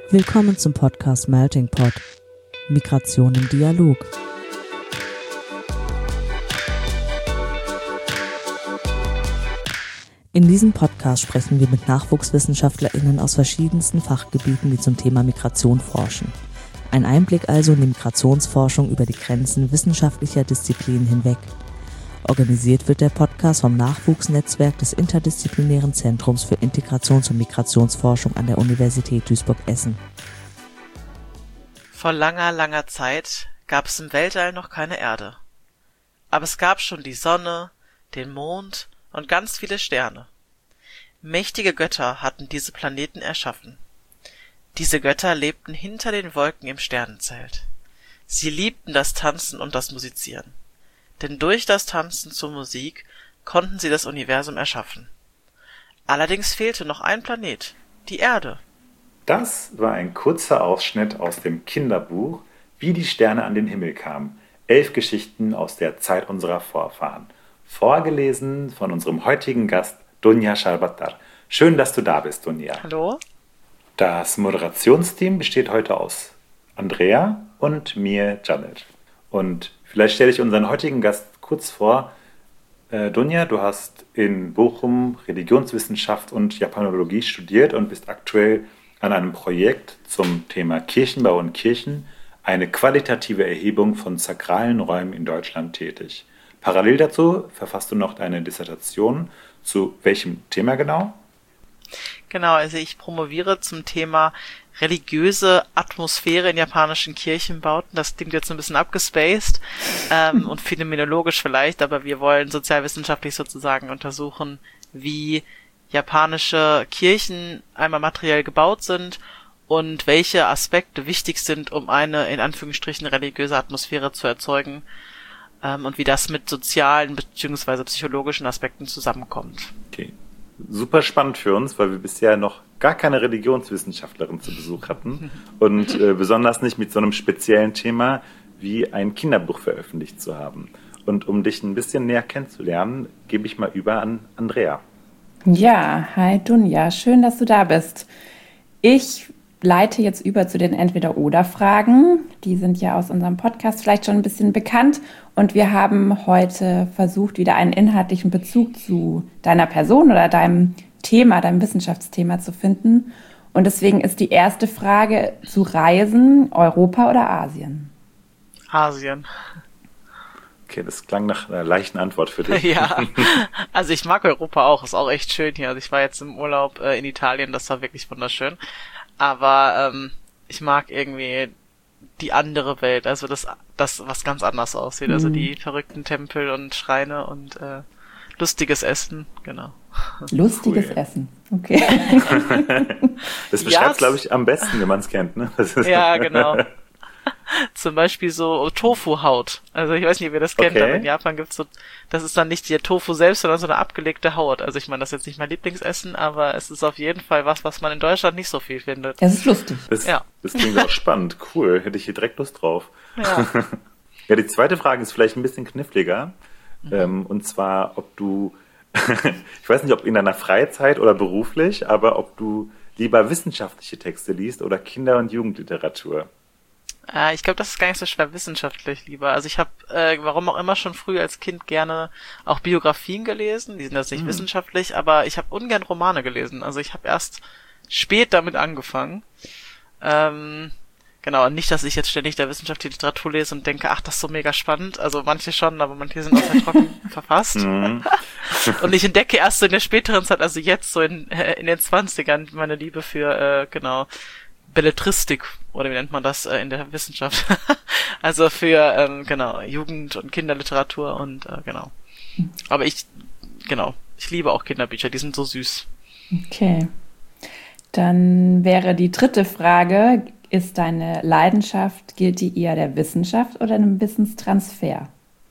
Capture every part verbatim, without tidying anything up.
Willkommen zum Podcast Melting Pot. Migration im Dialog. In diesem Podcast sprechen wir mit NachwuchswissenschaftlerInnen aus verschiedensten Fachgebieten, die zum Thema Migration forschen. Ein Einblick also in die Migrationsforschung über die Grenzen wissenschaftlicher Disziplinen hinweg. Organisiert wird der Podcast vom Nachwuchsnetzwerk des Interdisziplinären Zentrums für Integrations- und Migrationsforschung an der Universität Duisburg-Essen. Vor langer, langer Zeit gab es im Weltall noch keine Erde. Aber es gab schon die Sonne, den Mond und ganz viele Sterne. Mächtige Götter hatten diese Planeten erschaffen. Diese Götter lebten hinter den Wolken im Sternenzelt. Sie liebten das Tanzen und das Musizieren. Denn durch das Tanzen zur Musik konnten sie das Universum erschaffen. Allerdings fehlte noch ein Planet, die Erde. Das war ein kurzer Ausschnitt aus dem Kinderbuch Wie die Sterne an den Himmel kamen. Elf Geschichten aus der Zeit unserer Vorfahren. Vorgelesen von unserem heutigen Gast Dunja Sharbattar. Schön, dass du da bist, Dunja. Hallo. Das Moderationsteam besteht heute aus Andrea und mir, Janet. Und vielleicht stelle ich unseren heutigen Gast kurz vor. Äh, Dunja, du hast in Bochum Religionswissenschaft und Japanologie studiert und bist aktuell an einem Projekt zum Thema Kirchenbau und Kirchen, eine qualitative Erhebung von sakralen Räumen in Deutschland tätig. Parallel dazu verfasst du noch deine Dissertation. Zu welchem Thema genau? Genau, also ich promoviere zum Thema religiöse Atmosphäre in japanischen Kirchenbauten. Das klingt jetzt ein bisschen abgespaced ähm, und phänomenologisch vielleicht, aber wir wollen sozialwissenschaftlich sozusagen untersuchen, wie japanische Kirchen einmal materiell gebaut sind und welche Aspekte wichtig sind, um eine in Anführungsstrichen religiöse Atmosphäre zu erzeugen ähm, und wie das mit sozialen bzw. psychologischen Aspekten zusammenkommt. Okay. Super spannend für uns, weil wir bisher noch gar keine Religionswissenschaftlerin zu Besuch hatten und äh, besonders nicht mit so einem speziellen Thema wie ein Kinderbuch veröffentlicht zu haben. Und um dich ein bisschen näher kennenzulernen, gebe ich mal über an Andrea. Ja, hi Dunja, schön, dass du da bist. Ich leite jetzt über zu den Entweder-Oder-Fragen. Die sind ja aus unserem Podcast vielleicht schon ein bisschen bekannt. Und wir haben heute versucht, wieder einen inhaltlichen Bezug zu deiner Person oder deinem Thema, deinem Wissenschaftsthema zu finden. Und deswegen ist die erste Frage zu Reisen, Europa oder Asien? Asien. Okay, das klang nach einer leichten Antwort für dich. Ja, also ich mag Europa auch, ist auch echt schön hier. Also ich war jetzt im Urlaub äh, in Italien, das war wirklich wunderschön. Aber ähm, ich mag irgendwie die andere Welt, also das, das was ganz anders aussieht. Also die verrückten Tempel und Schreine und äh, lustiges Essen, genau. Lustiges cool. Essen, okay. Das beschreibt es, ja, glaube ich, am besten, wenn man es kennt, ne? Das ist ja, genau. Zum Beispiel so Tofu-Haut. Also ich weiß nicht, ob ihr das kennt, okay. Aber in Japan gibt's so, das ist dann nicht der Tofu selbst, sondern so eine abgelegte Haut. Also ich meine, das ist jetzt nicht mein Lieblingsessen, aber es ist auf jeden Fall was, was man in Deutschland nicht so viel findet. Das ist lustig. Das, ja. Das klingt auch spannend. Cool. Hätte ich hier direkt Lust drauf. Ja. Ja, die zweite Frage ist vielleicht ein bisschen kniffliger. Mhm. Ähm, und zwar, ob du, ich weiß nicht, ob in deiner Freizeit oder beruflich, aber ob du lieber wissenschaftliche Texte liest oder Kinder- und Jugendliteratur. Äh, ich glaube, das ist gar nicht so schwer wissenschaftlich lieber. Also ich habe, äh, warum auch immer, schon früh als Kind gerne auch Biografien gelesen. Die sind jetzt nicht hm. wissenschaftlich, aber ich habe ungern Romane gelesen. Also ich habe erst spät damit angefangen. Ähm, genau, und nicht, dass ich jetzt ständig der wissenschaftliche Literatur lese und denke, ach, das ist so mega spannend. Also manche schon, aber manche sind auch sehr trocken verfasst. Mhm. Und ich entdecke erst so in der späteren Zeit, also jetzt so in, äh, in den Zwanzigern, meine Liebe für, äh, genau, Belletristik, oder wie nennt man das äh, in der Wissenschaft? Also für, ähm, genau, Jugend- und Kinderliteratur und, äh, genau. Aber ich, genau, ich liebe auch Kinderbücher, die sind so süß. Okay. Dann wäre die dritte Frage, ist deine Leidenschaft, gilt die eher der Wissenschaft oder einem Wissenstransfer?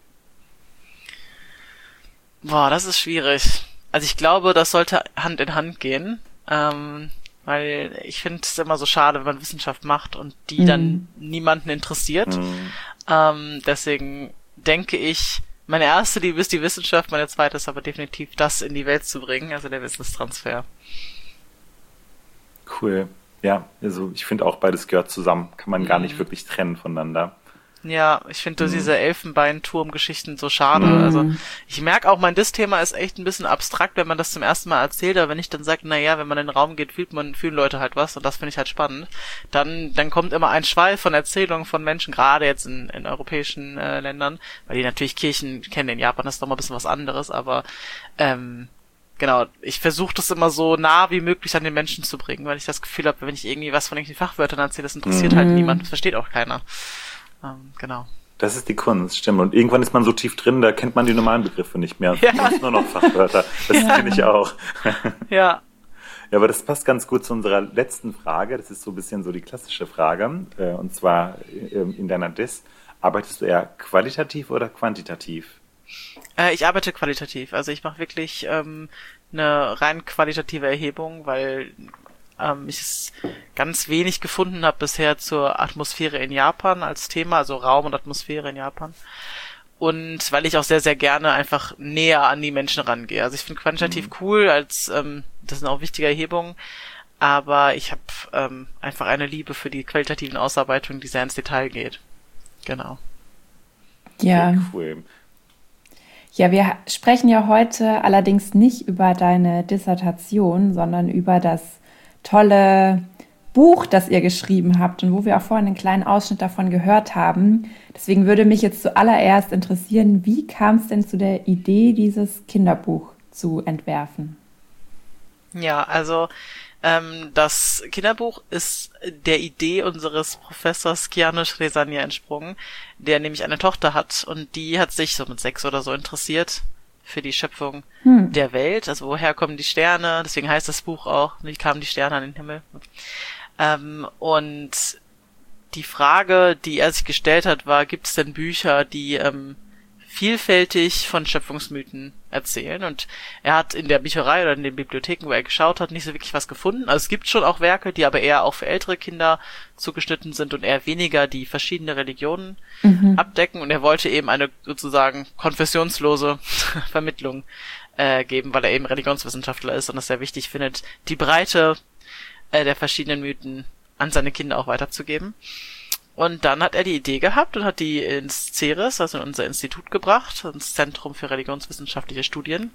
Boah, das ist schwierig. Also ich glaube, das sollte Hand in Hand gehen. Ähm, Weil ich finde es immer so schade, wenn man Wissenschaft macht und die mhm. dann niemanden interessiert. Mhm. Ähm, deswegen denke ich, meine erste Liebe ist die Wissenschaft, meine zweite ist aber definitiv das in die Welt zu bringen, also der Wissenstransfer. Cool. Ja, also ich finde auch beides gehört zusammen. Kann man Mhm. gar nicht wirklich trennen voneinander. Ja, ich finde Mhm. diese Elfenbeinturm-Geschichten so schade. Mhm. Also ich merke auch, mein Diss-Thema ist echt ein bisschen abstrakt, wenn man das zum ersten Mal erzählt, aber wenn ich dann sage, na ja, wenn man in den Raum geht, fühlt man, fühlen Leute halt was und das finde ich halt spannend. Dann, dann kommt immer ein Schwall von Erzählungen von Menschen, gerade jetzt in, in europäischen äh, Ländern, weil die natürlich Kirchen kennen. In Japan ist doch mal ein bisschen was anderes, aber ähm, genau, ich versuche das immer so nah wie möglich an den Menschen zu bringen, weil ich das Gefühl habe, wenn ich irgendwie was von irgendwelchen Fachwörtern erzähle, das interessiert Mhm. halt niemand, das versteht auch keiner. Ähm, genau. Das ist die Kunst, stimmt. Und irgendwann ist man so tief drin, da kennt man die normalen Begriffe nicht mehr. Ja. Man ist nur noch Fachwörter. Das kenne ich auch. Ja. Ja, aber das passt ganz gut zu unserer letzten Frage. Das ist so ein bisschen so die klassische Frage. äh, Und zwar ähm, in deiner Diss. Arbeitest du eher qualitativ oder quantitativ? Äh, ich arbeite qualitativ. Also ich mache wirklich ähm, eine rein qualitative Erhebung, weil ähm, ich es ganz wenig gefunden habe bisher zur Atmosphäre in Japan als Thema, also Raum und Atmosphäre in Japan. Und weil ich auch sehr, sehr gerne einfach näher an die Menschen rangehe. Also ich finde quantitativ cool, als ähm, das sind auch wichtige Erhebungen, aber ich habe ähm, einfach eine Liebe für die qualitativen Ausarbeitungen, die sehr ins Detail geht. Genau. Ja. Okay, cool. Ja, wir sprechen ja heute allerdings nicht über deine Dissertation, sondern über das tolle Buch, das ihr geschrieben habt und wo wir auch vorhin einen kleinen Ausschnitt davon gehört haben. Deswegen würde mich jetzt zuallererst interessieren, wie kam es denn zu der Idee, dieses Kinderbuch zu entwerfen? Ja, also ähm, das Kinderbuch ist der Idee unseres Professors Kianusz Resania entsprungen, der nämlich eine Tochter hat und die hat sich so mit sechs oder so interessiert für die Schöpfung Hm. der Welt, also woher kommen die Sterne, deswegen heißt das Buch auch, wie kamen die Sterne an den Himmel. Ähm, und die Frage, die er sich gestellt hat, war, gibt es denn Bücher, die ähm, vielfältig von Schöpfungsmythen erzählen? Und er hat in der Bücherei oder in den Bibliotheken, wo er geschaut hat, nicht so wirklich was gefunden. Also es gibt schon auch Werke, die aber eher auch für ältere Kinder zugeschnitten sind und eher weniger die verschiedene Religionen Mhm. abdecken. Und er wollte eben eine sozusagen konfessionslose Vermittlung äh, geben, weil er eben Religionswissenschaftler ist und es sehr wichtig findet, die Breite äh, der verschiedenen Mythen an seine Kinder auch weiterzugeben. Und dann hat er die Idee gehabt und hat die ins CERES, also in unser Institut gebracht, ins Zentrum für religionswissenschaftliche Studien.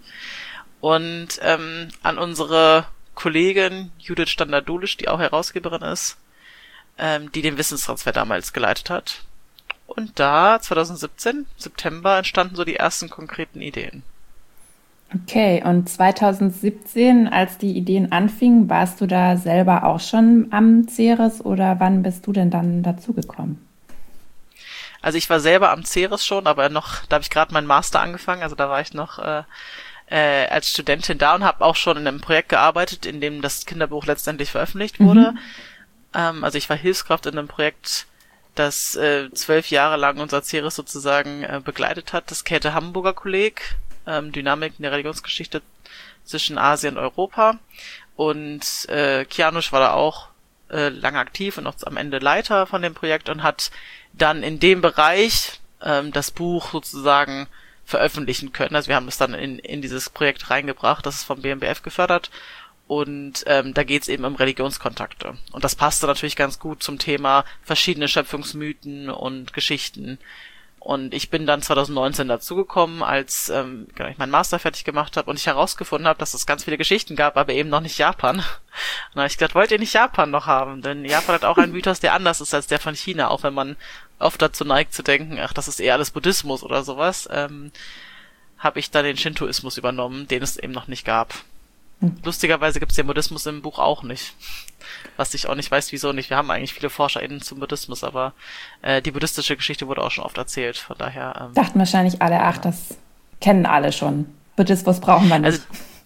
Und ähm, an unsere Kollegin Judith Standard-Dulisch, die auch Herausgeberin ist, ähm, die den Wissenstransfer damals geleitet hat. Und da, zwanzig siebzehn, September, entstanden so die ersten konkreten Ideen. Okay, und zwanzig siebzehn, als die Ideen anfingen, warst du da selber auch schon am CERES oder wann bist du denn dann dazugekommen? Also ich war selber am CERES schon, aber noch, da habe ich gerade meinen Master angefangen, also da war ich noch äh, äh, als Studentin da und habe auch schon in einem Projekt gearbeitet, in dem das Kinderbuch letztendlich veröffentlicht wurde. Mhm. Ähm, also ich war Hilfskraft in einem Projekt, das äh, zwölf Jahre lang unser CERES sozusagen äh, begleitet hat, das Käthe Hamburger Kolleg, ähm, Dynamiken der Religionsgeschichte zwischen Asien und Europa. Und äh, Kianusz war da auch äh, lange aktiv und auch am Ende Leiter von dem Projekt und hat dann in dem Bereich ähm, das Buch sozusagen veröffentlichen können. Also wir haben es dann in, in dieses Projekt reingebracht, das ist vom B M B F gefördert. Und ähm, da geht's eben um Religionskontakte. Und das passte natürlich ganz gut zum Thema verschiedene Schöpfungsmythen und Geschichten. Und ich bin dann zwanzig neunzehn dazugekommen, als ähm, genau, ich meinen Master fertig gemacht habe und ich herausgefunden habe, dass es ganz viele Geschichten gab, aber eben noch nicht Japan. Und dann habe ich gedacht, wollt ihr nicht Japan noch haben? Denn Japan hat auch einen Mythos, der anders ist als der von China, auch wenn man oft dazu neigt zu denken, ach, das ist eher alles Buddhismus oder sowas, ähm, habe ich dann den Shintoismus übernommen, den es eben noch nicht gab. Lustigerweise gibt es den Buddhismus im Buch auch nicht. Was ich auch nicht weiß, wieso nicht. Wir haben eigentlich viele ForscherInnen zum Buddhismus, aber äh, die buddhistische Geschichte wurde auch schon oft erzählt. Von daher. Ähm, Dachten wahrscheinlich alle, ach, das kennen alle schon. Buddhismus brauchen wir nicht. Also,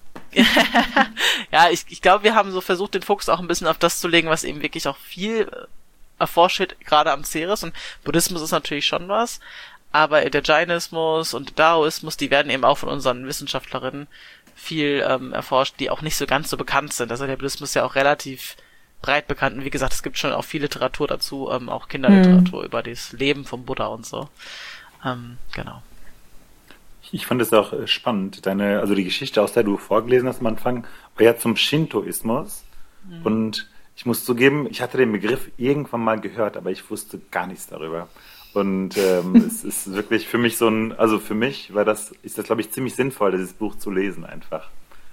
ja, ich, ich glaube, wir haben so versucht, den Fokus auch ein bisschen auf das zu legen, was eben wirklich auch viel erforscht wird, gerade am CERES. Und Buddhismus ist natürlich schon was, aber der Jainismus und der Daoismus, die werden eben auch von unseren Wissenschaftlerinnen viel ähm, erforscht, die auch nicht so ganz so bekannt sind. Also der Buddhismus ist ja auch relativ breit bekannt. Und wie gesagt, es gibt schon auch viel Literatur dazu, ähm, auch Kinderliteratur hm. über das Leben vom Buddha und so. Ähm, genau. Ich fand es auch spannend, deine, also die Geschichte, aus der du vorgelesen hast am Anfang, war ja zum Shintoismus. Mhm. Und Ich muss zugeben, ich hatte den Begriff irgendwann mal gehört, aber ich wusste gar nichts darüber. Und ähm, es ist wirklich für mich so ein, also für mich war das, ist das, glaube ich, ziemlich sinnvoll, dieses Buch zu lesen einfach.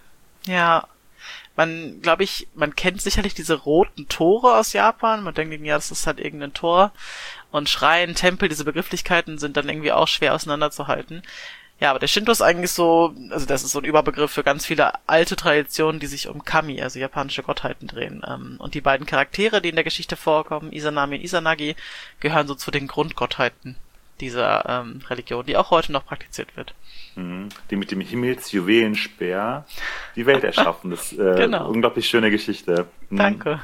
Ja, man, glaube ich, man kennt sicherlich diese roten Tore aus Japan. Man denkt, ja, das ist halt irgendein Tor. Und Schrein, Tempel, diese Begrifflichkeiten sind dann irgendwie auch schwer auseinanderzuhalten. Ja, aber der Shinto ist eigentlich so, also das ist so ein Überbegriff für ganz viele alte Traditionen, die sich um Kami, also japanische Gottheiten, drehen. Und die beiden Charaktere, die in der Geschichte vorkommen, Izanami und Izanagi, gehören so zu den Grundgottheiten dieser ähm, Religion, die auch heute noch praktiziert wird. Die mit dem Himmelsjuwelenspeer die Welt erschaffen. Das ist äh, genau. Unglaublich schöne Geschichte. Mhm. Danke.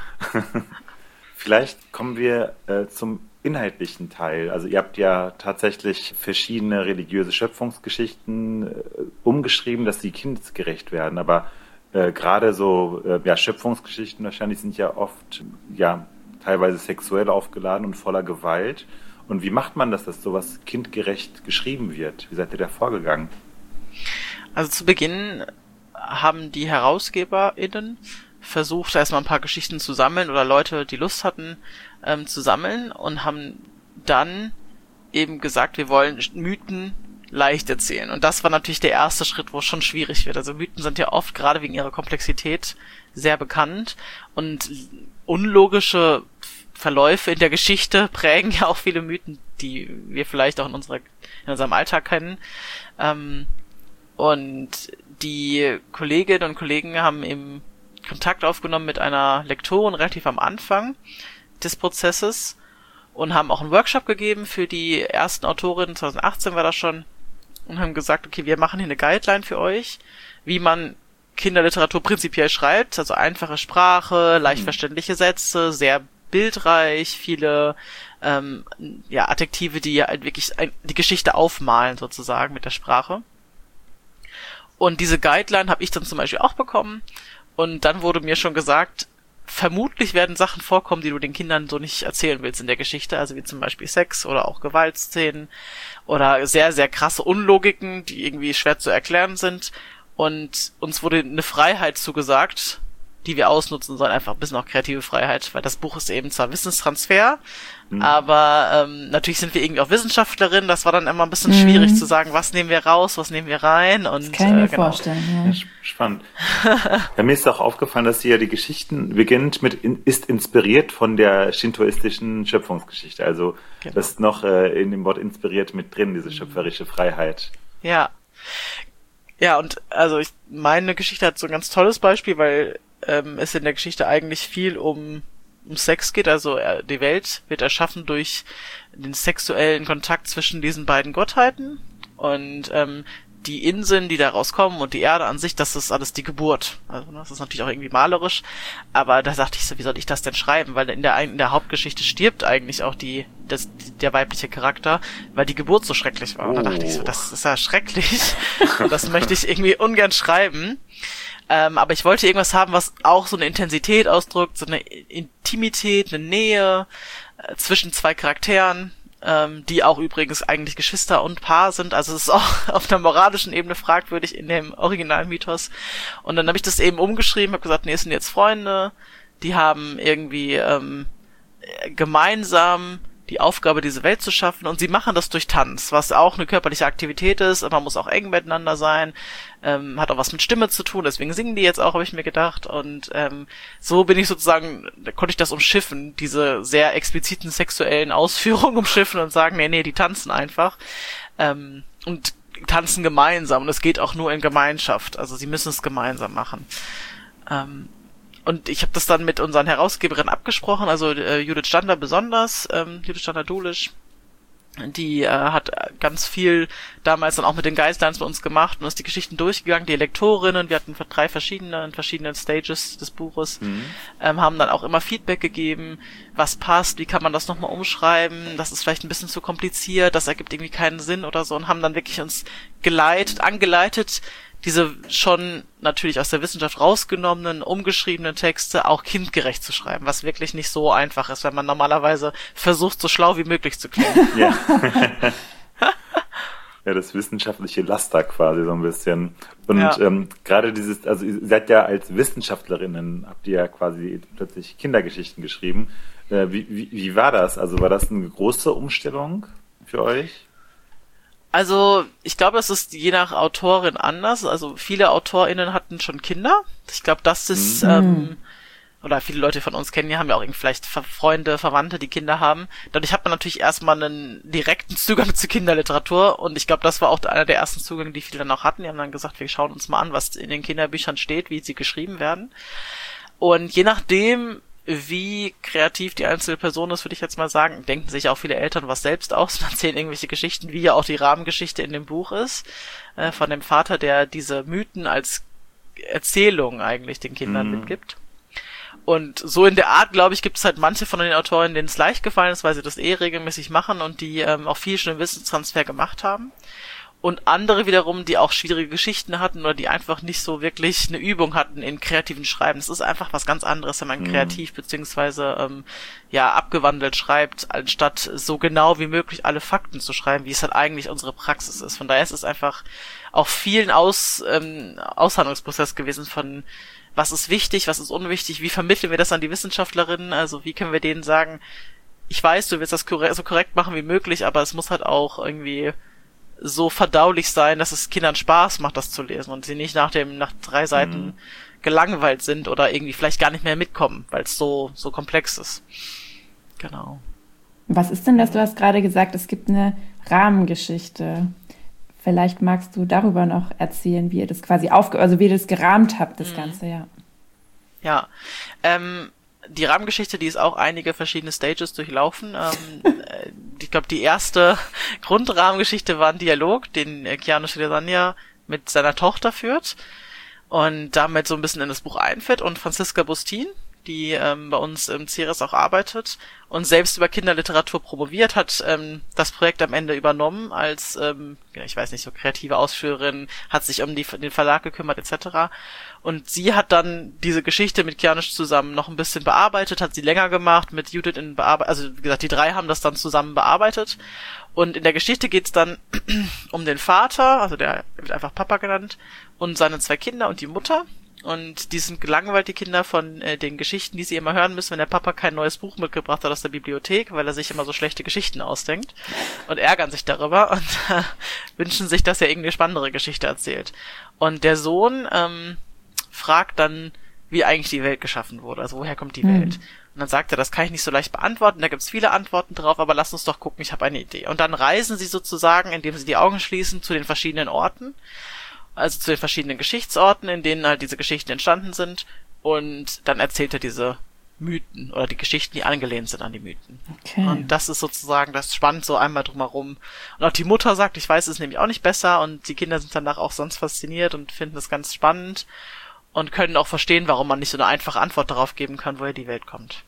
Vielleicht kommen wir äh, zum inhaltlichen Teil. Also ihr habt ja tatsächlich verschiedene religiöse Schöpfungsgeschichten äh, umgeschrieben, dass sie kindesgerecht werden. Aber äh, gerade so äh, ja, Schöpfungsgeschichten wahrscheinlich sind ja oft ja teilweise sexuell aufgeladen und voller Gewalt. Und wie macht man das, dass sowas kindgerecht geschrieben wird? Wie seid ihr da vorgegangen? Also zu Beginn haben die HerausgeberInnen versucht, erstmal ein paar Geschichten zu sammeln oder Leute, die Lust hatten, ähm, zu sammeln und haben dann eben gesagt, wir wollen Mythen leicht erzählen. Und das war natürlich der erste Schritt, wo es schon schwierig wird. Also Mythen sind ja oft, gerade wegen ihrer Komplexität, sehr bekannt und unlogische Verläufe in der Geschichte prägen ja auch viele Mythen, die wir vielleicht auch in unserer, in unserem Alltag kennen. Ähm, und die Kolleginnen und Kollegen haben eben Kontakt aufgenommen mit einer Lektorin relativ am Anfang des Prozesses und haben auch einen Workshop gegeben für die ersten Autorinnen, zwanzig achtzehn war das schon, und haben gesagt, okay, wir machen hier eine Guideline für euch, wie man Kinderliteratur prinzipiell schreibt, also einfache Sprache, leicht verständliche Sätze, sehr bildreich, viele ähm, ja Adjektive, die ja halt wirklich ein, die Geschichte aufmalen sozusagen mit der Sprache. Und diese Guideline habe ich dann zum Beispiel auch bekommen. Und dann wurde mir schon gesagt, vermutlich werden Sachen vorkommen, die du den Kindern so nicht erzählen willst in der Geschichte, also wie zum Beispiel Sex oder auch Gewaltszenen oder sehr, sehr krasse Unlogiken, die irgendwie schwer zu erklären sind. Und uns wurde eine Freiheit zugesagt, die wir ausnutzen sollen, einfach ein bisschen auch kreative Freiheit, weil das Buch ist eben zwar Wissenstransfer, mhm. aber ähm, natürlich sind wir irgendwie auch Wissenschaftlerinnen, das war dann immer ein bisschen mhm. schwierig zu sagen, was nehmen wir raus, was nehmen wir rein. Und, das kann ich mir äh, genau. vorstellen, ja. Ja, spannend. Ja, mir ist auch aufgefallen, dass hier die Geschichten beginnt mit, in, ist inspiriert von der shintoistischen Schöpfungsgeschichte, also genau. Das ist noch äh, in dem Wort inspiriert mit drin, diese schöpferische Freiheit. Ja. Ja, und also ich meine Geschichte hat so ein ganz tolles Beispiel, weil ähm, es in der Geschichte eigentlich viel um, um Sex geht, also äh, die Welt wird erschaffen durch den sexuellen Kontakt zwischen diesen beiden Gottheiten und ähm, die Inseln, die daraus kommen und die Erde an sich, das ist alles die Geburt. Also das ist natürlich auch irgendwie malerisch, aber da dachte ich so, wie soll ich das denn schreiben? Weil in der in der Hauptgeschichte stirbt eigentlich auch die das, der weibliche Charakter, weil die Geburt so schrecklich war. Und da dachte ich so, das ist ja schrecklich und das möchte ich irgendwie ungern schreiben. Ähm, aber ich wollte irgendwas haben, was auch so eine Intensität ausdrückt, so eine Intimität, eine Nähe äh, zwischen zwei Charakteren, ähm, die auch übrigens eigentlich Geschwister und Paar sind. Also es ist auch auf einer moralischen Ebene fragwürdig in dem originalen Mythos. Und dann habe ich das eben umgeschrieben, habe gesagt, nee, es sind jetzt Freunde, die haben irgendwie ähm, gemeinsam die Aufgabe, diese Welt zu schaffen, und sie machen das durch Tanz, was auch eine körperliche Aktivität ist, man muss auch eng miteinander sein, ähm, hat auch was mit Stimme zu tun, deswegen singen die jetzt auch, habe ich mir gedacht, und ähm, so bin ich sozusagen, da konnte ich das umschiffen, diese sehr expliziten sexuellen Ausführungen umschiffen und sagen, nee, nee, die tanzen einfach, ähm, und tanzen gemeinsam, und es geht auch nur in Gemeinschaft, also sie müssen es gemeinsam machen. Ähm, Und ich habe das dann mit unseren Herausgeberinnen abgesprochen, also äh, Judith Stander besonders, ähm, Judith Stander-Dulisch, die äh, hat ganz viel damals dann auch mit den Guidelines bei uns gemacht und ist die Geschichten durchgegangen, die Lektorinnen, wir hatten drei verschiedene, in verschiedenen Stages des Buches, mhm. ähm, haben dann auch immer Feedback gegeben, was passt, wie kann man das nochmal umschreiben, das ist vielleicht ein bisschen zu kompliziert, das ergibt irgendwie keinen Sinn oder so, und haben dann wirklich uns geleitet, angeleitet, diese schon natürlich aus der Wissenschaft rausgenommenen, umgeschriebenen Texte auch kindgerecht zu schreiben, was wirklich nicht so einfach ist, wenn man normalerweise versucht, so schlau wie möglich zu klingen. Ja. ja, das wissenschaftliche Laster quasi so ein bisschen. Und Ja. ähm, gerade dieses, also ihr seid ja als Wissenschaftlerinnen, habt ihr ja quasi plötzlich Kindergeschichten geschrieben. Äh, wie, wie, wie war das? Also war das eine große Umstellung für euch? Also, ich glaube, das ist je nach Autorin anders. Also, viele AutorInnen hatten schon Kinder. Ich glaube, das ist, Mhm. ähm, oder viele Leute von uns kennen ja, haben ja auch irgendwie vielleicht Ver- Freunde, Verwandte, die Kinder haben. Dadurch hat man natürlich erstmal einen direkten Zugang zu Kinderliteratur und ich glaube, das war auch einer der ersten Zugänge, die viele dann auch hatten. Die haben dann gesagt, wir schauen uns mal an, was in den Kinderbüchern steht, wie sie geschrieben werden. Und je nachdem, wie kreativ die einzelne Person ist, würde ich jetzt mal sagen, denken sich auch viele Eltern was selbst aus und erzählen irgendwelche Geschichten, wie ja auch die Rahmengeschichte in dem Buch ist, äh, von dem Vater, der diese Mythen als Erzählung eigentlich den Kindern Mhm. mitgibt. Und so in der Art, glaube ich, gibt es halt manche von den Autoren, denen es leicht gefallen ist, weil sie das eh regelmäßig machen und die ähm, auch viel schon im Wissenstransfer gemacht haben. Und andere wiederum, die auch schwierige Geschichten hatten oder die einfach nicht so wirklich eine Übung hatten in kreativen Schreiben. Es ist einfach was ganz anderes, wenn man Mhm. kreativ beziehungsweise ähm, ja abgewandelt schreibt, anstatt so genau wie möglich alle Fakten zu schreiben, wie es halt eigentlich unsere Praxis ist. Von daher ist es einfach auch vielen Aus, ähm, Aushandlungsprozess gewesen von was ist wichtig, was ist unwichtig, wie vermitteln wir das an die Wissenschaftlerinnen, also wie können wir denen sagen, ich weiß, du willst das korrekt, so korrekt machen wie möglich, aber es muss halt auch irgendwie so verdaulich sein, dass es Kindern Spaß macht, das zu lesen und sie nicht nach dem nach drei Seiten Mhm. gelangweilt sind oder irgendwie vielleicht gar nicht mehr mitkommen, weil es so so komplex ist. Genau. Was ist denn das? Du hast gerade gesagt, es gibt eine Rahmengeschichte. Vielleicht magst du darüber noch erzählen, wie ihr das quasi aufge... also wie ihr das gerahmt habt, das Mhm. Ganze, ja. Ja, ähm, die Rahmengeschichte, die ist auch einige verschiedene Stages durchlaufen. Ähm, äh, ich glaube, die erste Grundrahmengeschichte war ein Dialog, den äh, Keanu Shirasanya mit seiner Tochter führt und damit so ein bisschen in das Buch einführt. Und Franziska Bustin, die ähm, bei uns im C E R S auch arbeitet und selbst über Kinderliteratur promoviert, hat ähm, das Projekt am Ende übernommen als, ähm, ja, ich weiß nicht, so kreative Ausführerin, hat sich um die, den Verlag gekümmert et cetera. Und sie hat dann diese Geschichte mit Kianisch zusammen noch ein bisschen bearbeitet, hat sie länger gemacht, mit Judith in Bearbeitung, also wie gesagt, die drei haben das dann zusammen bearbeitet. Und in der Geschichte geht's dann um den Vater, also der wird einfach Papa genannt, und seine zwei Kinder und die Mutter. Und die sind gelangweilt, die Kinder, von äh, den Geschichten, die sie immer hören müssen, wenn der Papa kein neues Buch mitgebracht hat aus der Bibliothek, weil er sich immer so schlechte Geschichten ausdenkt und ärgern sich darüber und äh, wünschen sich, dass er irgendeine spannendere Geschichte erzählt. Und der Sohn ähm, fragt dann, wie eigentlich die Welt geschaffen wurde, also woher kommt die Mhm. Welt? Und dann sagt er, das kann ich nicht so leicht beantworten, da gibt's viele Antworten drauf, aber lass uns doch gucken, ich habe eine Idee. Und dann reisen sie sozusagen, indem sie die Augen schließen, zu den verschiedenen Orten, also zu den verschiedenen Geschichtsorten, in denen halt diese Geschichten entstanden sind, und dann erzählt er diese Mythen oder die Geschichten, die angelehnt sind an die Mythen. Okay. Und das ist sozusagen das spannend so einmal drumherum. Und auch die Mutter sagt, ich weiß es nämlich auch nicht besser, und die Kinder sind danach auch sonst fasziniert und finden es ganz spannend und können auch verstehen, warum man nicht so eine einfache Antwort darauf geben kann, woher die Welt kommt.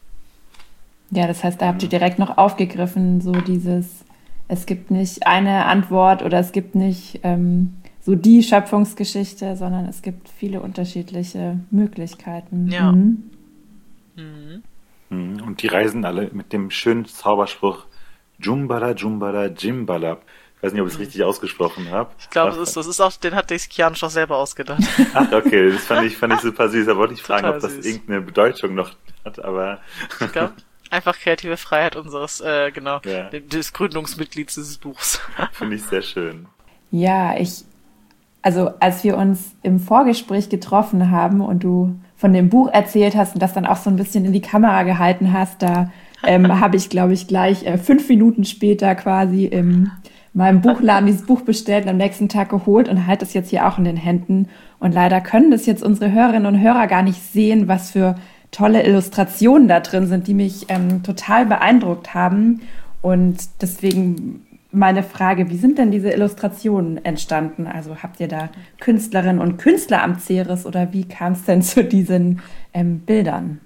Ja, das heißt, da habt ihr direkt noch aufgegriffen, so dieses, es gibt nicht eine Antwort oder es gibt nicht ähm, so die Schöpfungsgeschichte, sondern es gibt viele unterschiedliche Möglichkeiten. Ja. Mhm. Mhm. Mhm. Und die reisen alle mit dem schönen Zauberspruch Jumbala, Jumbala, Jimbala. Ich weiß nicht, ob ich es richtig ausgesprochen habe. Ich glaube, das ist, das ist auch, den hat sich Kianisch auch selber ausgedacht. Ach, okay, das fand ich, fand ich super süß. Da wollte ich fragen, Total ob das süß. irgendeine Bedeutung noch hat, aber Ich glaube, einfach kreative Freiheit unseres, äh, genau, Ja. des Gründungsmitglieds dieses Buchs. finde ich sehr schön. Ja, ich, also als wir uns im Vorgespräch getroffen haben und du von dem Buch erzählt hast und das dann auch so ein bisschen in die Kamera gehalten hast, da ähm, habe ich, glaube ich, gleich äh, fünf Minuten später quasi in meinem Buchladen dieses Buch bestellt und am nächsten Tag geholt und halte es jetzt hier auch in den Händen. Und leider können das jetzt unsere Hörerinnen und Hörer gar nicht sehen, was für tolle Illustrationen da drin sind, die mich ähm, total beeindruckt haben. Und deswegen meine Frage, wie sind denn diese Illustrationen entstanden? Also habt ihr da Künstlerinnen und Künstler am C E R S oder wie kam es denn zu diesen ähm, Bildern?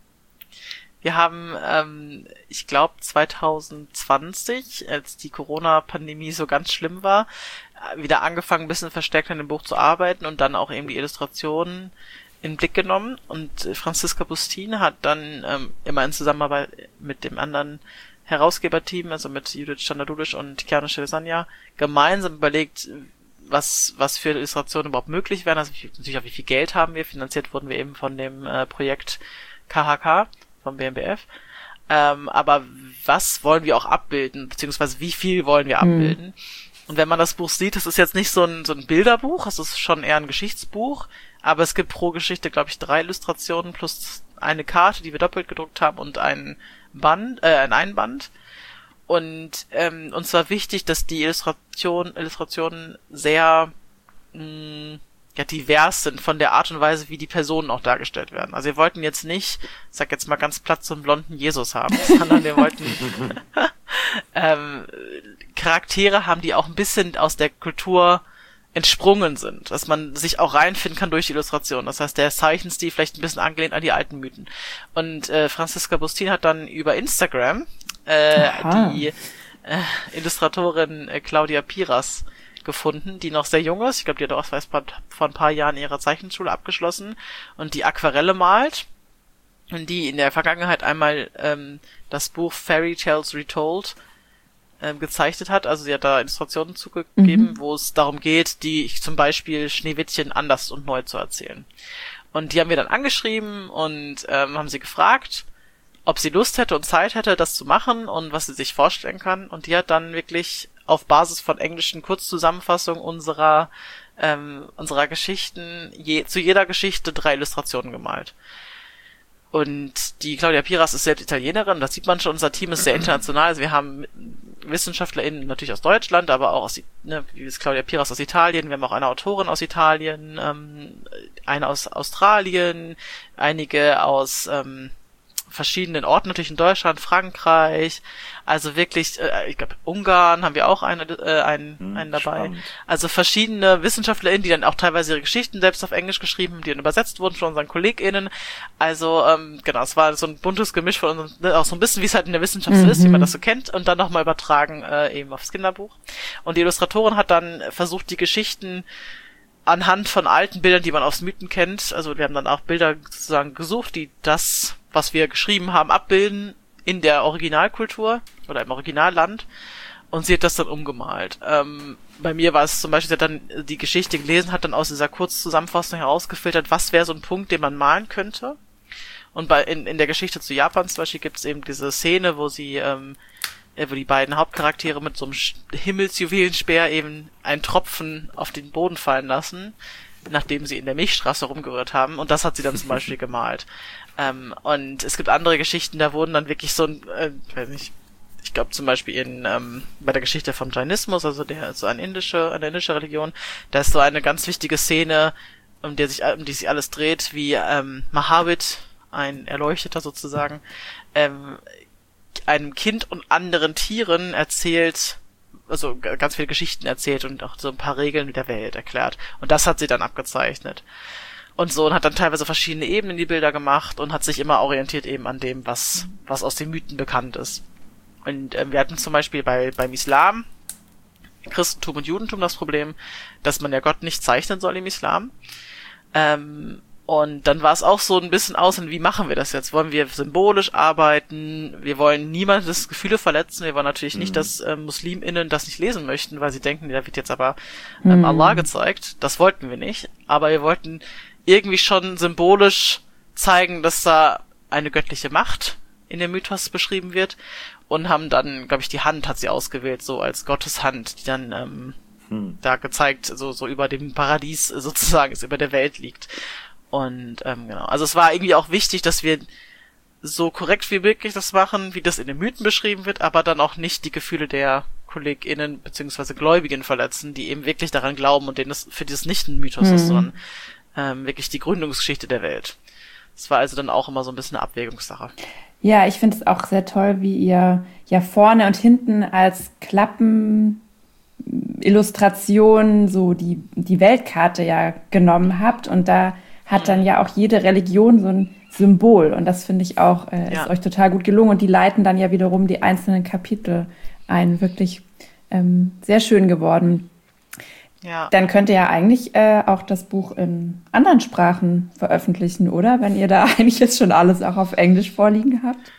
Wir haben, ähm, ich glaube, zwanzig zwanzig, als die Corona-Pandemie so ganz schlimm war, wieder angefangen, ein bisschen verstärkt an dem Buch zu arbeiten und dann auch eben die Illustrationen in den Blick genommen. Und Franziska Bustin hat dann ähm, immer in Zusammenarbeit mit dem anderen Herausgeberteam, also mit Judith Standadulisch und Kiana Shelesanya, gemeinsam überlegt, was was für Illustrationen überhaupt möglich wären. Also natürlich auch, wie viel Geld haben wir. Finanziert wurden wir eben von dem äh, Projekt K H K, vom B M B F. Ähm, aber was wollen wir auch abbilden, beziehungsweise wie viel wollen wir abbilden? Mhm. Und wenn man das Buch sieht, das ist jetzt nicht so ein, so ein Bilderbuch, es ist schon eher ein Geschichtsbuch, aber es gibt pro Geschichte, glaube ich, drei Illustrationen plus eine Karte, die wir doppelt gedruckt haben und ein Band, äh, ein Einband. Und ähm, uns war wichtig, dass die Illustration, Illustrationen sehr mh, ja, divers sind von der Art und Weise, wie die Personen auch dargestellt werden. Also wir wollten jetzt nicht, ich sag jetzt mal ganz platt, so einen blonden Jesus haben, sondern wir wollten ähm, Charaktere haben, die auch ein bisschen aus der Kultur entsprungen sind, dass man sich auch reinfinden kann durch die Illustration. Das heißt, der Zeichenstil vielleicht ein bisschen angelehnt an die alten Mythen. Und äh, Franziska Bustin hat dann über Instagram äh, die äh, Illustratorin äh, Claudia Piras gefunden, die noch sehr jung ist. Ich glaube, die hat auch weiß, vor ein paar Jahren ihre Zeichenschule abgeschlossen und die Aquarelle malt und die in der Vergangenheit einmal ähm, das Buch Fairy Tales Retold ähm, gezeichnet hat. Also sie hat da Illustrationen zugegeben, mhm. wo es darum geht, die zum Beispiel Schneewittchen anders und neu zu erzählen. Und die haben wir dann angeschrieben und ähm, haben sie gefragt, ob sie Lust hätte und Zeit hätte, das zu machen und was sie sich vorstellen kann. Und die hat dann wirklich auf Basis von englischen Kurzzusammenfassungen unserer ähm, unserer Geschichten je, zu jeder Geschichte drei Illustrationen gemalt. Und die Claudia Piras ist selbst Italienerin, das sieht man schon, unser Team ist sehr international. Also wir haben WissenschaftlerInnen natürlich aus Deutschland, aber auch aus, ne, wie ist Claudia Piras aus Italien, wir haben auch eine Autorin aus Italien, ähm, eine aus Australien, einige aus ähm, verschiedenen Orten, natürlich in Deutschland, Frankreich, also wirklich, äh, ich glaube, Ungarn haben wir auch eine, äh, einen, hm, einen dabei. Spannend. Also verschiedene WissenschaftlerInnen, die dann auch teilweise ihre Geschichten selbst auf Englisch geschrieben haben, die dann übersetzt wurden von unseren KollegInnen. Also, ähm, genau, es war so ein buntes Gemisch von uns, ne, auch so ein bisschen, wie es halt in der Wissenschaft mhm. ist, wie man das so kennt, und dann nochmal übertragen äh, eben aufs Kinderbuch. Und die Illustratorin hat dann versucht, die Geschichten anhand von alten Bildern, die man aus Mythen kennt, also wir haben dann auch Bilder sozusagen gesucht, die das, was wir geschrieben haben, abbilden in der Originalkultur oder im Originalland, und sie hat das dann umgemalt. Ähm, bei mir war es zum Beispiel, sie hat dann die Geschichte gelesen, hat dann aus dieser Kurzzusammenfassung herausgefiltert, was wäre so ein Punkt, den man malen könnte. Und bei in, in der Geschichte zu Japan zum Beispiel gibt es eben diese Szene, wo sie ähm, wo die beiden Hauptcharaktere mit so einem Himmelsjuwelenspeer eben einen Tropfen auf den Boden fallen lassen, nachdem sie in der Milchstraße rumgerührt haben. Und das hat sie dann zum Beispiel gemalt. Ähm, und es gibt andere Geschichten, da wurden dann wirklich so ein, äh, ich weiß nicht, ich glaube zum Beispiel in ähm, bei der Geschichte vom Jainismus, also der so eine indische, eine indische Religion, da ist so eine ganz wichtige Szene, um die sich, um die sich alles dreht, wie ähm, Mahavit, ein Erleuchteter sozusagen, ähm, einem Kind und anderen Tieren erzählt, also ganz viele Geschichten erzählt und auch so ein paar Regeln der Welt erklärt. Und das hat sie dann abgezeichnet. Und so, und hat dann teilweise verschiedene Ebenen die Bilder gemacht und hat sich immer orientiert eben an dem, was was aus den Mythen bekannt ist. Und ähm, wir hatten zum Beispiel bei beim Islam, Christentum und Judentum das Problem, dass man ja Gott nicht zeichnen soll im Islam. Ähm, Und dann war es auch so ein bisschen aus, und wie machen wir das jetzt? Wollen wir symbolisch arbeiten? Wir wollen niemandes Gefühle verletzen. Wir wollen natürlich mhm. nicht, dass äh, MuslimInnen das nicht lesen möchten, weil sie denken, da wird jetzt aber ähm, mhm. Allah gezeigt. Das wollten wir nicht. Aber wir wollten irgendwie schon symbolisch zeigen, dass da eine göttliche Macht in dem Mythos beschrieben wird. Und haben dann, glaube ich, die Hand hat sie ausgewählt, so als Gottes Hand, die dann ähm, mhm. da gezeigt, so so über dem Paradies sozusagen, es über der Welt liegt. Und ähm, genau, also es war irgendwie auch wichtig, dass wir so korrekt wie möglich das machen, wie das in den Mythen beschrieben wird, aber dann auch nicht die Gefühle der KollegInnen bzw. Gläubigen verletzen, die eben wirklich daran glauben und denen das für dieses nicht ein Mythos mhm. ist, sondern ähm, wirklich die Gründungsgeschichte der Welt. Das war also dann auch immer so ein bisschen eine Abwägungssache. Ja, ich finde es auch sehr toll, wie ihr ja vorne und hinten als Klappenillustration so die, die Weltkarte ja genommen habt, und da hat dann ja auch jede Religion so ein Symbol. Und das finde ich auch, äh, ja. ist euch total gut gelungen. Und die leiten dann ja wiederum die einzelnen Kapitel ein. Wirklich ähm, sehr schön geworden. Ja. Dann könnt ihr ja eigentlich äh, auch das Buch in anderen Sprachen veröffentlichen, oder? Wenn ihr da eigentlich jetzt schon alles auch auf Englisch vorliegen habt.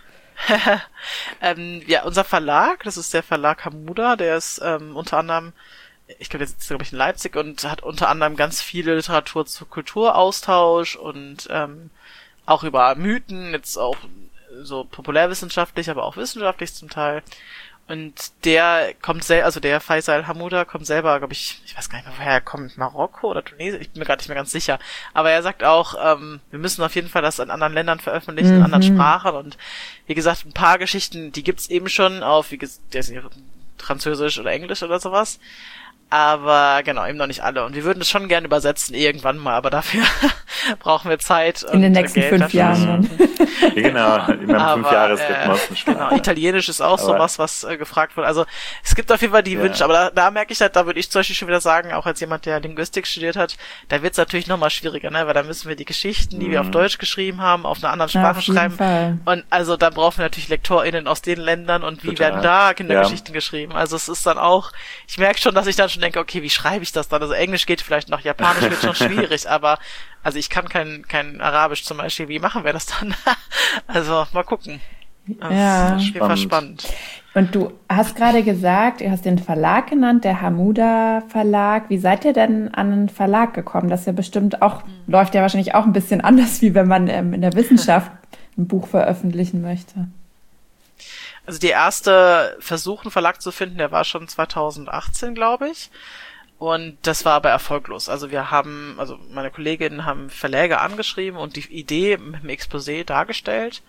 ähm, ja, unser Verlag, das ist der Verlag Hamuda, der ist ähm, unter anderem, ich glaube, der sitzt, glaube ich, in Leipzig und hat unter anderem ganz viele Literatur zu Kulturaustausch und ähm, auch über Mythen, jetzt auch so populärwissenschaftlich, aber auch wissenschaftlich zum Teil. Und der kommt selber, also der Faisal Hamuda kommt selber, glaube ich, ich weiß gar nicht mehr, woher er kommt, Marokko oder Tunesien, ich bin mir gerade nicht mehr ganz sicher. Aber er sagt auch, ähm, wir müssen auf jeden Fall das in anderen Ländern veröffentlichen, in anderen Sprachen. Und wie gesagt, ein paar Geschichten, die gibt's eben schon auf, wie gesagt, Französisch oder Englisch oder sowas. Aber genau, eben noch nicht alle. Und wir würden es schon gerne übersetzen, irgendwann mal, aber dafür brauchen wir Zeit. In den nächsten Geld fünf Jahren dann. Genau, immer im Fünfjahresrhythmus. Äh, genau, Italienisch ist auch aber sowas, was äh, gefragt wird. Also es gibt auf jeden Fall die ja. Wünsche, aber da, da merke ich halt, da würde ich zum Beispiel schon wieder sagen, auch als jemand, der Linguistik studiert hat, da wird es natürlich nochmal schwieriger, ne? Weil da müssen wir die Geschichten, die mhm. wir auf Deutsch geschrieben haben, auf einer anderen Sprache auf schreiben. Fall. Und also da brauchen wir natürlich LektorInnen aus den Ländern und wie Total. werden da Kindergeschichten ja. geschrieben. Also es ist dann auch, ich merke schon, dass ich dann schon denke, okay, wie schreibe ich das dann? Also Englisch geht vielleicht noch, Japanisch wird schon schwierig, aber also ich kann kein kein Arabisch zum Beispiel. Wie machen wir das dann? Also mal gucken. Das ja, ist auf jeden Fall spannend. Und du hast gerade gesagt, du hast den Verlag genannt, der Hamuda Verlag. Wie seid ihr denn an einen Verlag gekommen? Das ist ja bestimmt auch, mhm. läuft ja wahrscheinlich auch ein bisschen anders, wie wenn man ähm, in der Wissenschaft ein Buch veröffentlichen möchte. Also die erste Versuch, einen Verlag zu finden, der war schon zweitausendachtzehn, glaube ich. Und das war aber erfolglos. Also wir haben, also meine Kolleginnen haben Verläge angeschrieben und die Idee mit dem Exposé dargestellt.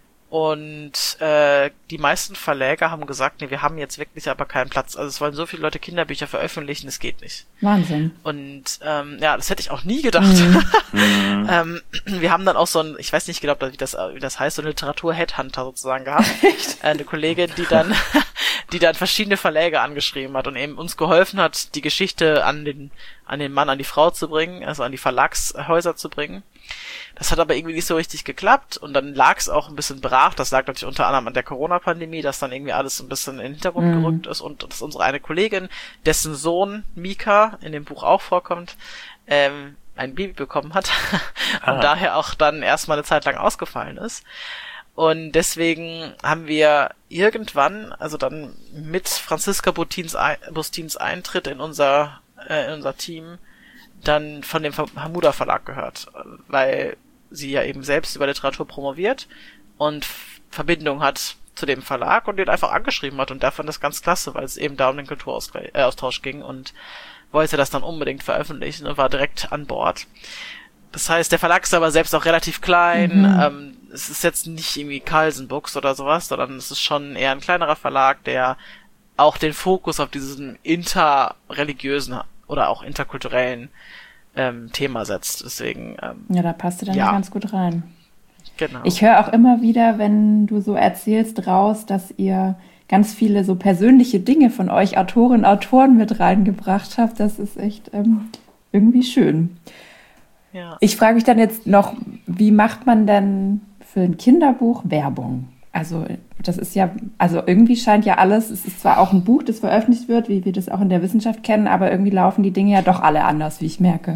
Und äh, die meisten Verläge haben gesagt, nee, wir haben jetzt wirklich aber keinen Platz. Also es wollen so viele Leute Kinderbücher veröffentlichen, das geht nicht. Wahnsinn. Und ähm, ja, das hätte ich auch nie gedacht. Mhm. ähm, wir haben dann auch so ein, ich weiß nicht genau, wie das, wie das heißt, so ein Literatur-Headhunter sozusagen gehabt. Echt? Eine Kollegin, die dann die dann verschiedene Verläge angeschrieben hat und eben uns geholfen hat, die Geschichte an den an den Mann, an die Frau zu bringen, also an die Verlagshäuser zu bringen. Das hat aber irgendwie nicht so richtig geklappt und dann lag es auch ein bisschen brach. Das lag natürlich unter anderem an der Corona-Pandemie, dass dann irgendwie alles ein bisschen in den Hintergrund mhm. gerückt ist und dass unsere eine Kollegin, dessen Sohn Mika in dem Buch auch vorkommt, ähm, ein Baby bekommen hat und ah. daher auch dann erstmal eine Zeit lang ausgefallen ist. Und deswegen haben wir irgendwann, also dann mit Franziska Bustins, Bustins Eintritt in unser, äh, in unser Team, dann von dem Hamuda Verlag gehört, weil sie ja eben selbst über Literatur promoviert und Verbindung hat zu dem Verlag und den einfach angeschrieben hat und der fand das ganz klasse, weil es eben da um den Kulturaustausch ging und wollte das dann unbedingt veröffentlichen und war direkt an Bord. Das heißt, der Verlag ist aber selbst auch relativ klein, mhm. ähm, es ist jetzt nicht irgendwie Carlsen Books oder sowas, sondern es ist schon eher ein kleinerer Verlag, der auch den Fokus auf diesen interreligiösen oder auch interkulturellen ähm, Thema setzt. Deswegen ähm, ja, da passt du dann ja ganz gut rein. Genau. Ich höre auch immer wieder, wenn du so erzählst, raus, dass ihr ganz viele so persönliche Dinge von euch Autorinnen und Autoren mit reingebracht habt. Das ist echt ähm, irgendwie schön. Ja. Ich frage mich dann jetzt noch, wie macht man denn für ein Kinderbuch Werbung? Also das ist ja, also irgendwie scheint ja alles, es ist zwar auch ein Buch, das veröffentlicht wird, wie wir das auch in der Wissenschaft kennen, aber irgendwie laufen die Dinge ja doch alle anders, wie ich merke.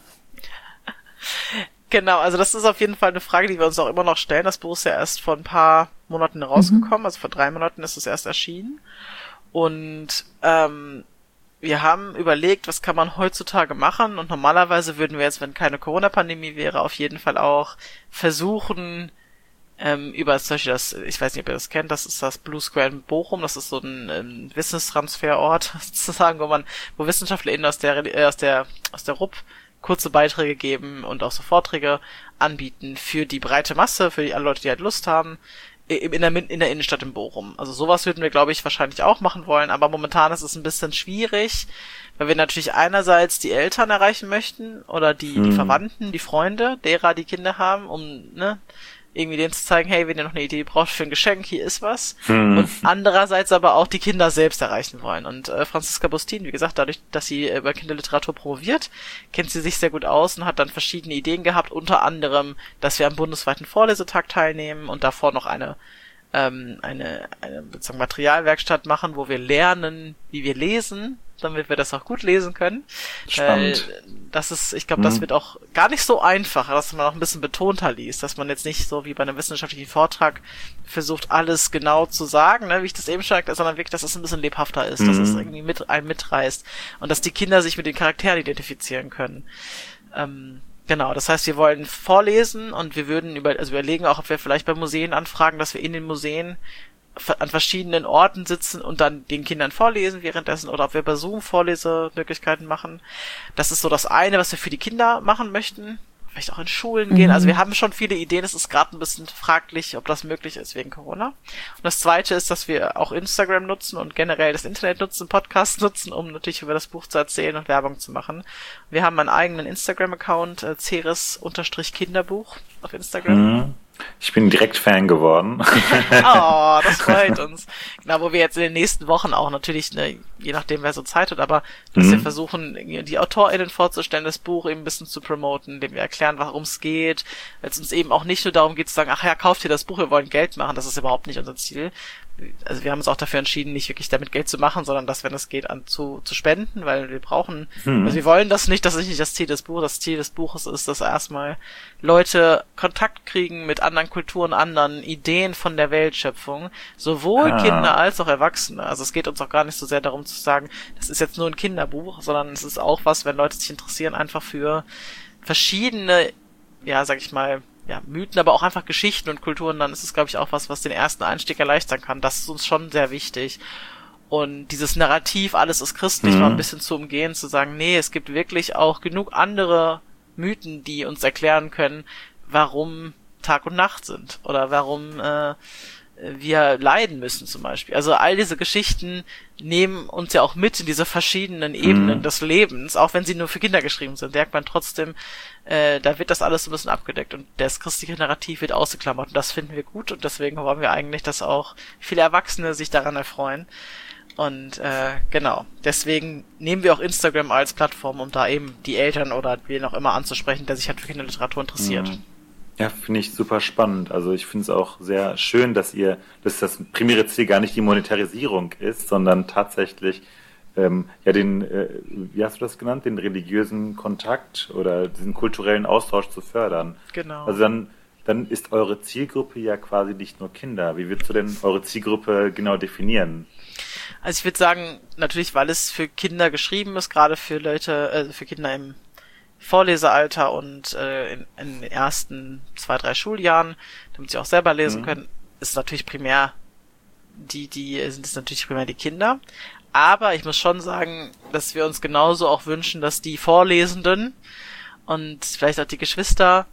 Genau, also das ist auf jeden Fall eine Frage, die wir uns auch immer noch stellen. Das Buch ist ja erst vor ein paar Monaten rausgekommen, mhm. also vor drei Monaten ist es erst erschienen. Und ähm, wir haben überlegt, was kann man heutzutage machen und normalerweise würden wir jetzt, wenn keine Corona-Pandemie wäre, auf jeden Fall auch versuchen, ähm, über zum Beispiel das, ich weiß nicht, ob ihr das kennt, das ist das Blue Square in Bochum, das ist so ein, ein Wissenstransferort sozusagen, wo man, wo WissenschaftlerInnen aus der, äh, aus der, aus der R U P kurze Beiträge geben und auch so Vorträge anbieten für die breite Masse, für die alle Leute, die halt Lust haben, in der, in der Innenstadt in Bochum. Also sowas würden wir, glaube ich, wahrscheinlich auch machen wollen, aber momentan ist es ein bisschen schwierig, weil wir natürlich einerseits die Eltern erreichen möchten oder die, hm. die Verwandten, die Freunde derer, die Kinder haben, um, ne, irgendwie denen zu zeigen, hey, wenn ihr noch eine Idee braucht für ein Geschenk, hier ist was. Hm. Und andererseits aber auch die Kinder selbst erreichen wollen. Und äh, Franziska Bustin, wie gesagt, dadurch, dass sie über Kinderliteratur promoviert, kennt sie sich sehr gut aus und hat dann verschiedene Ideen gehabt, unter anderem, dass wir am bundesweiten Vorlesetag teilnehmen und davor noch eine ähm, eine, eine sozusagen Materialwerkstatt machen, wo wir lernen, wie wir lesen, damit wir das auch gut lesen können. Spannend. Äh, das ist, ich glaube, Mhm. das wird auch gar nicht so einfach, dass man auch ein bisschen betonter liest, dass man jetzt nicht so wie bei einem wissenschaftlichen Vortrag versucht, alles genau zu sagen, ne, wie ich das eben schon sagte, sondern wirklich, dass es ein bisschen lebhafter ist, Mhm. dass es irgendwie mit einen mitreißt und dass die Kinder sich mit den Charakteren identifizieren können. Ähm, Genau, das heißt, wir wollen vorlesen und wir würden über, also wir überlegen auch, ob wir vielleicht bei Museen anfragen, dass wir in den Museen an verschiedenen Orten sitzen und dann den Kindern vorlesen währenddessen oder ob wir bei Zoom Vorlesemöglichkeiten machen. Das ist so das eine, was wir für die Kinder machen möchten. Vielleicht auch in Schulen Mhm. gehen. Also wir haben schon viele Ideen. Es ist gerade ein bisschen fraglich, ob das möglich ist wegen Corona. Und das zweite ist, dass wir auch Instagram nutzen und generell das Internet nutzen, Podcasts nutzen, um natürlich über das Buch zu erzählen und Werbung zu machen. Wir haben einen eigenen Instagram-Account, äh, ceres-kinderbuch auf Instagram. Mhm. Ich bin direkt Fan geworden. Oh, das freut uns. Genau, wo wir jetzt in den nächsten Wochen auch natürlich, ne, je nachdem wer so Zeit hat, aber dass Mhm. wir versuchen, die AutorInnen vorzustellen, das Buch eben ein bisschen zu promoten, indem wir erklären, worum es geht, weil es uns eben auch nicht nur darum geht zu sagen, ach ja, kauft ihr das Buch, wir wollen Geld machen, das ist überhaupt nicht unser Ziel. Also wir haben uns auch dafür entschieden, nicht wirklich damit Geld zu machen, sondern das, wenn es geht, an zu, zu spenden, weil wir brauchen, Mhm. also wir wollen das nicht, das ist nicht das Ziel des Buches. Das Ziel des Buches ist, dass erstmal Leute Kontakt kriegen mit anderen Kulturen, anderen Ideen von der Weltschöpfung, sowohl Ah. Kinder als auch Erwachsene. Also es geht uns auch gar nicht so sehr darum zu sagen, das ist jetzt nur ein Kinderbuch, sondern es ist auch was, wenn Leute sich interessieren, einfach für verschiedene, ja, sag ich mal, ja, Mythen, aber auch einfach Geschichten und Kulturen, dann ist es, glaube ich, auch was, was den ersten Einstieg erleichtern kann. Das ist uns schon sehr wichtig. Und dieses Narrativ, alles ist christlich, Mhm. mal ein bisschen zu umgehen, zu sagen, nee, es gibt wirklich auch genug andere Mythen, die uns erklären können, warum Tag und Nacht sind oder warum äh, wir leiden müssen zum Beispiel. Also all diese Geschichten nehmen uns ja auch mit in diese verschiedenen Ebenen Mhm. des Lebens, auch wenn sie nur für Kinder geschrieben sind, merkt man trotzdem, äh, da wird das alles so ein bisschen abgedeckt und das christliche Narrativ wird ausgeklammert und das finden wir gut und deswegen wollen wir eigentlich, dass auch viele Erwachsene sich daran erfreuen. Und äh, genau, deswegen nehmen wir auch Instagram als Plattform, um da eben die Eltern oder wen auch immer anzusprechen, der sich halt für Kinderliteratur interessiert. Mhm. Ja, finde ich super spannend. Also ich finde es auch sehr schön, dass ihr, dass das primäre Ziel gar nicht die Monetarisierung ist, sondern tatsächlich ähm, ja den, äh, wie hast du das genannt, den religiösen Kontakt oder diesen kulturellen Austausch zu fördern. Genau. Also dann, dann ist eure Zielgruppe ja quasi nicht nur Kinder. Wie würdest du denn eure Zielgruppe genau definieren? Also ich würde sagen, natürlich, weil es für Kinder geschrieben ist, gerade für Leute, äh, für Kinder im Vorlesealter und äh, in, in den ersten zwei, drei Schuljahren, damit sie auch selber lesen Mhm. können, ist natürlich primär die, die sind es natürlich primär die Kinder. Aber ich muss schon sagen, dass wir uns genauso auch wünschen, dass die Vorlesenden und vielleicht auch die Geschwister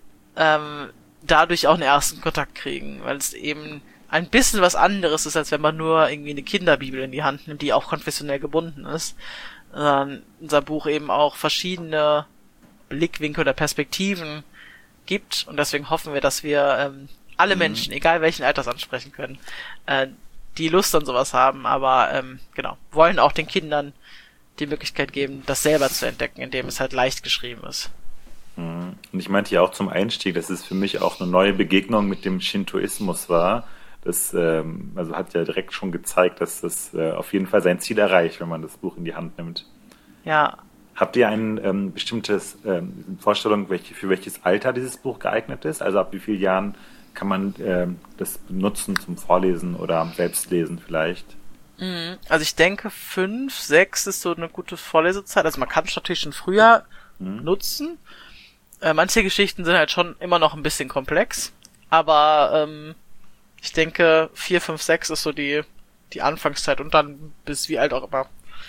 ähm, dadurch auch einen ersten Kontakt kriegen, weil es eben ein bisschen was anderes ist, als wenn man nur irgendwie eine Kinderbibel in die Hand nimmt, die auch konfessionell gebunden ist. Sondern unser Buch eben auch verschiedene Blickwinkel oder Perspektiven gibt und deswegen hoffen wir, dass wir ähm, alle Mhm. Menschen, egal welchen Alters, ansprechen können, äh, die Lust an sowas haben, aber ähm, genau, wollen auch den Kindern die Möglichkeit geben, das selber zu entdecken, indem es halt leicht geschrieben ist. Mhm. Und ich meinte ja auch zum Einstieg, dass es für mich auch eine neue Begegnung mit dem Shintoismus war. Das ähm, also hat ja direkt schon gezeigt, dass das äh, auf jeden Fall sein Ziel erreicht, wenn man das Buch in die Hand nimmt. Ja, Habt ihr ein ähm, bestimmtes ähm, Vorstellung, welche, für welches Alter dieses Buch geeignet ist? Also ab wie vielen Jahren kann man ähm, das benutzen zum Vorlesen oder Selbstlesen vielleicht? mhm. Also ich denke, fünf, sechs ist so eine gute Vorlesezeit. Also man kann es natürlich schon früher Mhm. nutzen. Äh, manche Geschichten sind halt schon immer noch ein bisschen komplex, aber ähm, ich denke, vier, fünf, sechs ist so die die Anfangszeit und dann bis wie alt auch immer.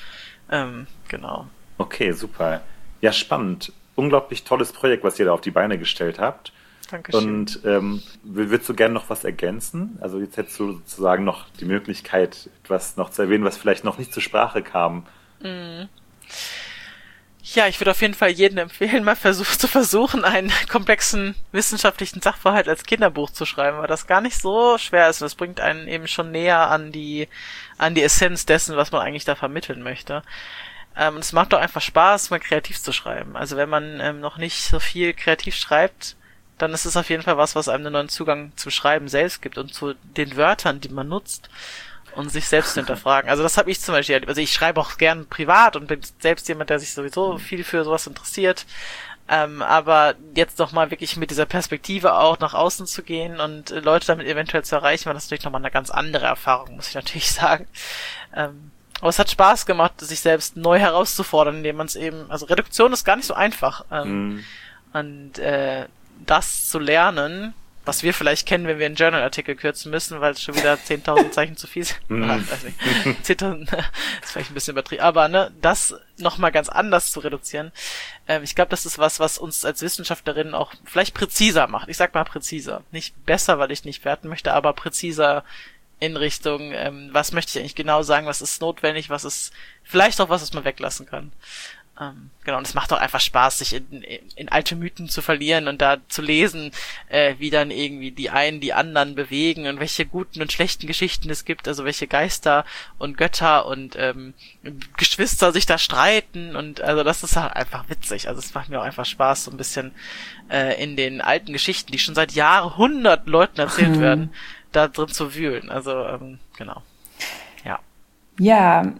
Ähm, genau. Okay, super. Ja, spannend. Unglaublich tolles Projekt, was ihr da auf die Beine gestellt habt. Dankeschön. Und ähm, würdest du gerne noch was ergänzen? Also jetzt hättest du sozusagen noch die Möglichkeit, etwas noch zu erwähnen, was vielleicht noch nicht zur Sprache kam. Ja, ich würde auf jeden Fall jedem empfehlen, mal versuch, zu versuchen, einen komplexen wissenschaftlichen Sachverhalt als Kinderbuch zu schreiben, weil das gar nicht so schwer ist. Und das bringt einen eben schon näher an die an die Essenz dessen, was man eigentlich da vermitteln möchte. Ähm, es macht doch einfach Spaß, mal kreativ zu schreiben. Also wenn man ähm, noch nicht so viel kreativ schreibt, dann ist es auf jeden Fall was, was einem einen neuen Zugang zum Schreiben selbst gibt und zu den Wörtern, die man nutzt und sich selbst hinterfragen. Also das habe ich zum Beispiel, also ich schreibe auch gern privat und bin selbst jemand, der sich sowieso viel für sowas interessiert. Ähm, aber jetzt nochmal wirklich mit dieser Perspektive auch nach außen zu gehen und äh, Leute damit eventuell zu erreichen, war das natürlich nochmal eine ganz andere Erfahrung, muss ich natürlich sagen. Ähm, aber es hat Spaß gemacht, sich selbst neu herauszufordern, indem man es eben, also Reduktion ist gar nicht so einfach. Ähm, mm. Und äh, das zu lernen, was wir vielleicht kennen, wenn wir einen Journal-Artikel kürzen müssen, weil es schon wieder zehntausend Zeichen zu viel sind. Mm. Ah, weiß nicht. zehntausend ist vielleicht ein bisschen übertrieben. Aber ne, das nochmal ganz anders zu reduzieren, ähm, ich glaube, das ist was, was uns als Wissenschaftlerinnen auch vielleicht präziser macht. Ich sag mal präziser. Nicht besser, weil ich nicht werten möchte, aber präziser in Richtung, ähm, was möchte ich eigentlich genau sagen, was ist notwendig, was ist vielleicht auch was, was man weglassen kann. Ähm, genau, und es macht auch einfach Spaß, sich in, in, in alte Mythen zu verlieren und da zu lesen, äh, wie dann irgendwie die einen die anderen bewegen und welche guten und schlechten Geschichten es gibt, also welche Geister und Götter und ähm, Geschwister sich da streiten und also das ist halt einfach witzig. Also es macht mir auch einfach Spaß, so ein bisschen äh, in den alten Geschichten, die schon seit Jahrhunderten Leuten erzählt werden, da drin zu wühlen. Also ähm, genau. Ja. Ja,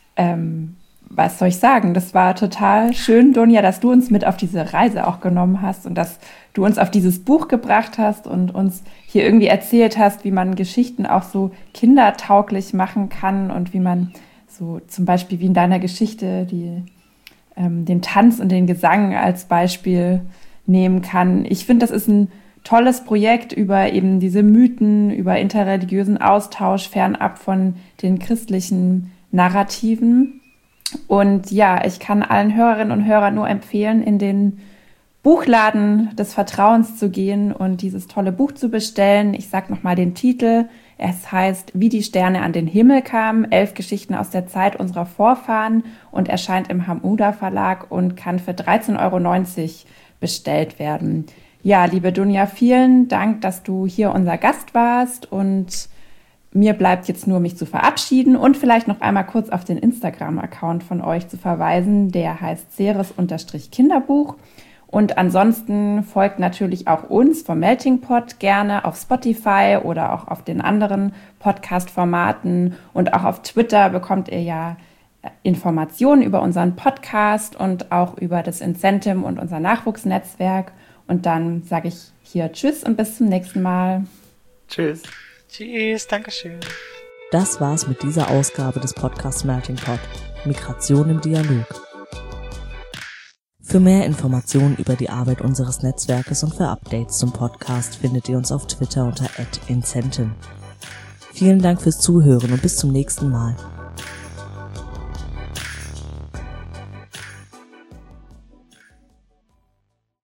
ähm was soll ich sagen? Das war total schön, Dunja, dass du uns mit auf diese Reise auch genommen hast und dass du uns auf dieses Buch gebracht hast und uns hier irgendwie erzählt hast, wie man Geschichten auch so kindertauglich machen kann und wie man so zum Beispiel wie in deiner Geschichte die, ähm, den Tanz und den Gesang als Beispiel nehmen kann. Ich finde, das ist ein tolles Projekt über eben diese Mythen, über interreligiösen Austausch fernab von den christlichen Narrativen. Und ja, ich kann allen Hörerinnen und Hörern nur empfehlen, in den Buchladen des Vertrauens zu gehen und dieses tolle Buch zu bestellen. Ich sage nochmal den Titel. Es heißt Wie die Sterne an den Himmel kamen, elf Geschichten aus der Zeit unserer Vorfahren und erscheint im Hamuda Verlag und kann für dreizehn Euro neunzig bestellt werden. Ja, liebe Dunja, vielen Dank, dass du hier unser Gast warst und mir bleibt jetzt nur, mich zu verabschieden und vielleicht noch einmal kurz auf den Instagram-Account von euch zu verweisen. Der heißt Ceres-Kinderbuch. Und ansonsten folgt natürlich auch uns vom Melting Pot gerne auf Spotify oder auch auf den anderen Podcast-Formaten. Und auch auf Twitter bekommt ihr ja Informationen über unseren Podcast und auch über das Incentive und unser Nachwuchsnetzwerk. Und dann sage ich hier Tschüss und bis zum nächsten Mal. Tschüss. Tschüss, Dankeschön. Das war's mit dieser Ausgabe des Podcasts Melting Pot. Migration im Dialog. Für mehr Informationen über die Arbeit unseres Netzwerkes und für Updates zum Podcast findet ihr uns auf Twitter unter at incentive. Vielen Dank fürs Zuhören und bis zum nächsten Mal.